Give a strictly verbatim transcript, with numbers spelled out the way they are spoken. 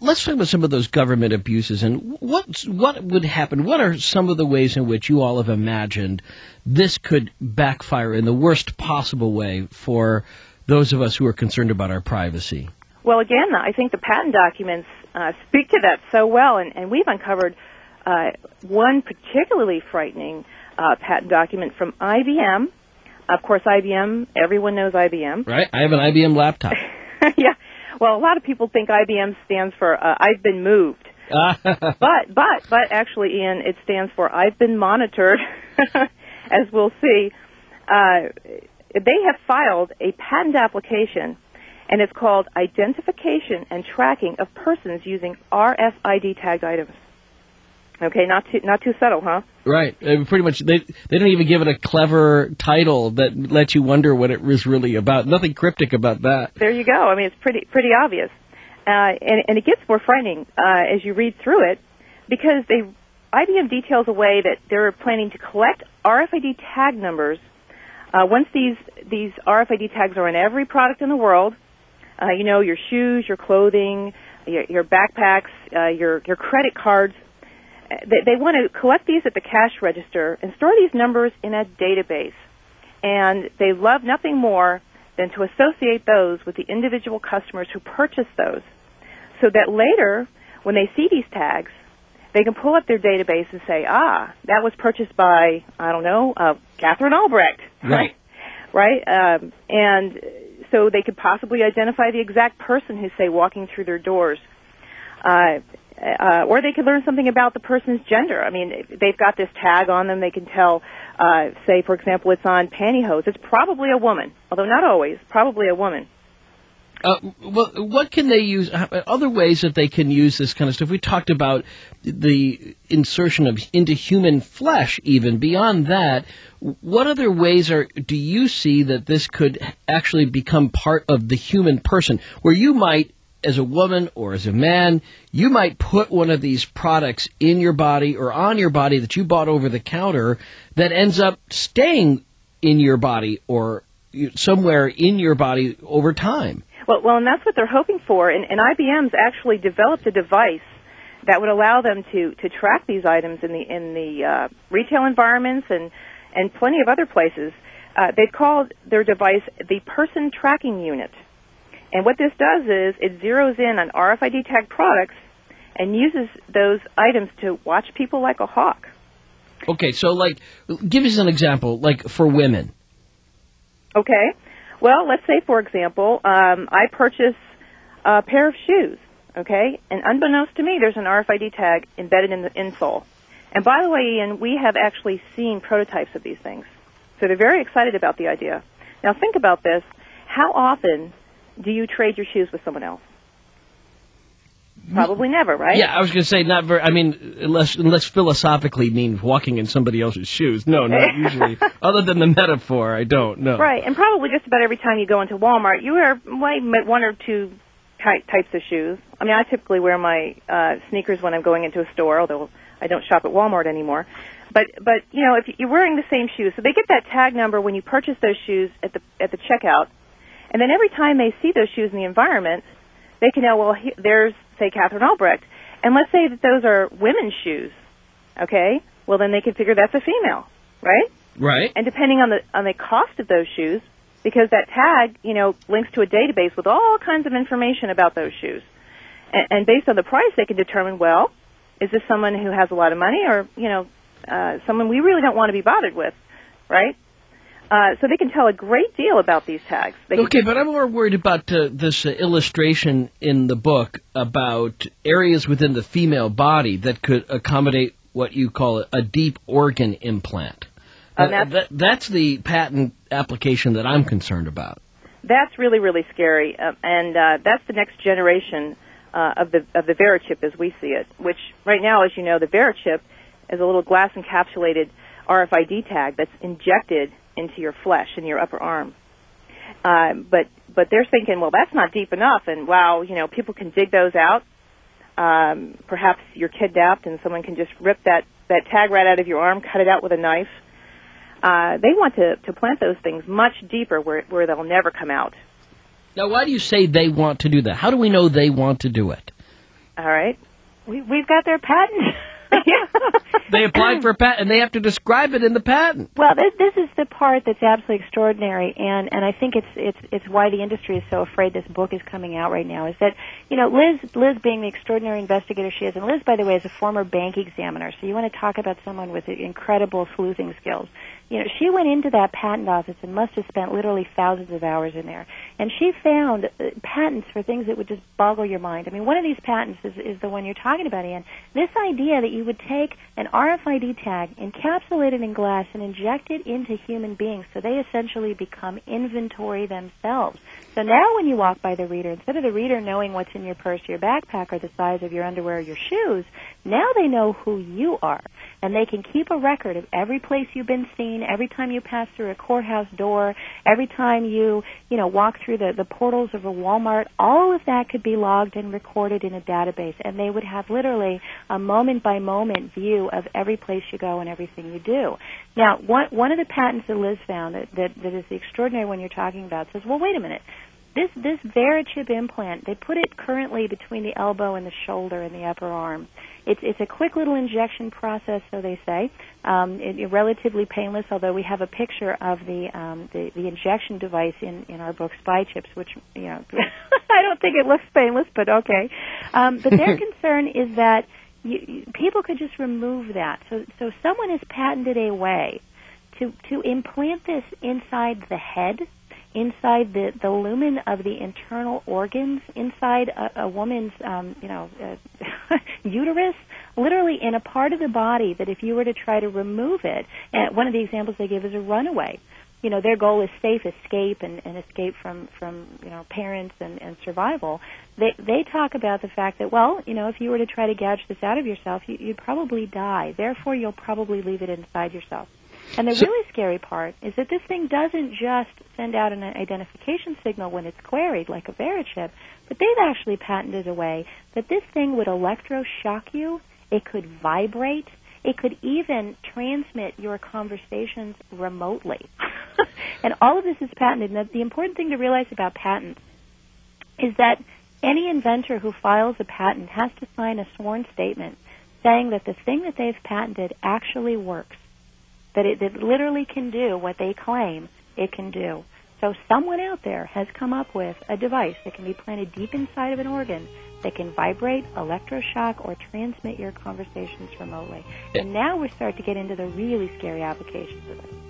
let's talk about some of those government abuses and what what would happen. What are some of the ways in which you all have imagined this could backfire in the worst possible way for those of us who are concerned about our privacy? Well, again, I think the patent documents uh, speak to that so well, and, and we've uncovered uh, one particularly frightening uh, patent document from I B M. Of course, I B M, everyone knows I B M. Right, I have an I B M laptop. Yeah, well, a lot of people think I B M stands for uh, I've been moved. but, but, but actually, Ian, it stands for I've been monitored, as we'll see. Uh, they have filed a patent application, and it's called Identification and Tracking of Persons Using R F I D Tagged Items. Okay, not too not too subtle, huh? Right. Uh, pretty much, they they don't even give it a clever title that lets you wonder what it was really about. Nothing cryptic about that. There you go. I mean, it's pretty pretty obvious, uh, and and it gets more frightening uh, as you read through it, because they I B M details a way that they're planning to collect R F I D tag numbers. Uh, once these these R F I D tags are on every product in the world, uh, you know, your shoes, your clothing, your, your backpacks, uh, your your credit cards. They, they want to collect these at the cash register and store these numbers in a database. And they love nothing more than to associate those with the individual customers who purchase those, so that later, when they see these tags, they can pull up their database and say, ah, that was purchased by, I don't know, uh, Catherine Albrecht. Right. Right? Um, and so they could possibly identify the exact person who's, say, walking through their doors. Uh, Uh, or they could learn something about the person's gender. I mean, if they've got this tag on them, they can tell, uh, say, for example, it's on pantyhose. It's probably a woman, although not always, probably a woman. Uh, well, what can they use, other ways that they can use this kind of stuff? We talked about the insertion of into human flesh even. Beyond that, what other ways are do you see that this could actually become part of the human person, where you might, as a woman or as a man, you might put one of these products in your body or on your body that you bought over the counter that ends up staying in your body or somewhere in your body over time? Well, well, and that's what they're hoping for. And, and I B M's actually developed a device that would allow them to, to track these items in the in the uh, retail environments and, and plenty of other places. Uh, they've called their device the Person Tracking Unit. And what this does is it zeroes in on R F I D tag products and uses those items to watch people like a hawk. Okay, so like, give us an example, like for women. Okay. Well, let's say, for example, um, I purchase a pair of shoes, okay? And unbeknownst to me, there's an R F I D tag embedded in the insole. And by the way, Ian, we have actually seen prototypes of these things. So they're very excited about the idea. Now think about this. How often do you trade your shoes with someone else? Probably never, right? Yeah, I was going to say not very. I mean, unless unless philosophically means walking in somebody else's shoes. No, not usually. Other than the metaphor, I don't know. Right, and probably just about every time you go into Walmart, you wear one or two ty- types of shoes. I mean, I typically wear my uh, sneakers when I'm going into a store, although I don't shop at Walmart anymore. But but you know, if you're wearing the same shoes, so they get that tag number when you purchase those shoes at the at the checkout. And then every time they see those shoes in the environment, they can know, well, he, there's, say, Catherine Albrecht. And let's say that those are women's shoes, okay? Well, then they can figure that's a female, right? Right. And depending on the on the cost of those shoes, because that tag, you know, links to a database with all kinds of information about those shoes. And, and based on the price, they can determine, well, is this someone who has a lot of money or, you know, uh, someone we really don't want to be bothered with, right? Uh, so they can tell a great deal about these tags. They okay, can... but I'm more worried about uh, this uh, illustration in the book about areas within the female body that could accommodate what you call a deep organ implant. Uh, that's... That, that's the patent application that I'm concerned about. That's really, really scary, uh, and uh, that's the next generation uh, of the of the Verichip as we see it, which right now, as you know, the Verichip is a little glass encapsulated R F I D tag that's injected into your flesh, in your upper arm. Um, but but they're thinking, well, that's not deep enough, and wow, you know, people can dig those out. Um, perhaps you're kidnapped and someone can just rip that, that tag right out of your arm, cut it out with a knife. Uh, they want to, to plant those things much deeper where where they'll never come out. Now, why do you say they want to do that? How do we know they want to do it? All right. We, we've got their patent. They applied for a patent, and they have to describe it in the patent. Well, this, this is the part that's absolutely extraordinary, and, and I think it's it's it's why the industry is so afraid this book is coming out right now. Is that you know Liz Liz being the extraordinary investigator she is, and Liz, by the way, is a former bank examiner. So you want to talk about someone with incredible sleuthing skills. You know, she went into that patent office and must have spent literally thousands of hours in there, and she found uh, patents for things that would just boggle your mind. I mean, one of these patents is, is the one you're talking about, Ian. This idea that you would take an R F I D tag, encapsulate it in glass, and inject it into human beings so they essentially become inventory themselves. So now when you walk by the reader, instead of the reader knowing what's in your purse, your backpack, or the size of your underwear or your shoes, now they know who you are. And they can keep a record of every place you've been seen, every time you pass through a courthouse door, every time you, you know, walk through the, the portals of a Walmart. All of that could be logged and recorded in a database, and they would have literally a moment-by-moment view of every place you go and everything you do. Now, one, one of the patents that Liz found that, that, that is the extraordinary one you're talking about says, well, wait a minute. This this Verichip implant, they put it currently between the elbow and the shoulder and the upper arm. It's it's a quick little injection process, so they say. Um, it, it relatively painless, although we have a picture of the um, the, the injection device in, in our book, Spy Chips, which you know I don't think it looks painless, but okay. Um, but their concern is that you, you, people could just remove that. So so someone has patented a way to to implant this inside the head, inside the, the lumen of the internal organs, inside a, a woman's, um, you know, uh, uterus, literally in a part of the body that if you were to try to remove it, and one of the examples they give is a runaway. You know, their goal is safe escape and, and escape from, from, you know, parents and, and survival. They they talk about the fact that, well, you know, if you were to try to gouge this out of yourself, you, you'd probably die. Therefore, you'll probably leave it inside yourself. And the So, really scary part is that this thing doesn't just send out an identification signal when it's queried, like a Verichip, but they've actually patented a way that this thing would electroshock you, it could vibrate, it could even transmit your conversations remotely. And all of this is patented. And the important thing to realize about patents is that any inventor who files a patent has to sign a sworn statement saying that the thing that they've patented actually works. That it, it literally can do what they claim it can do. So someone out there has come up with a device that can be planted deep inside of an organ that can vibrate, electroshock, or transmit your conversations remotely. And now we're starting to get into the really scary applications of it.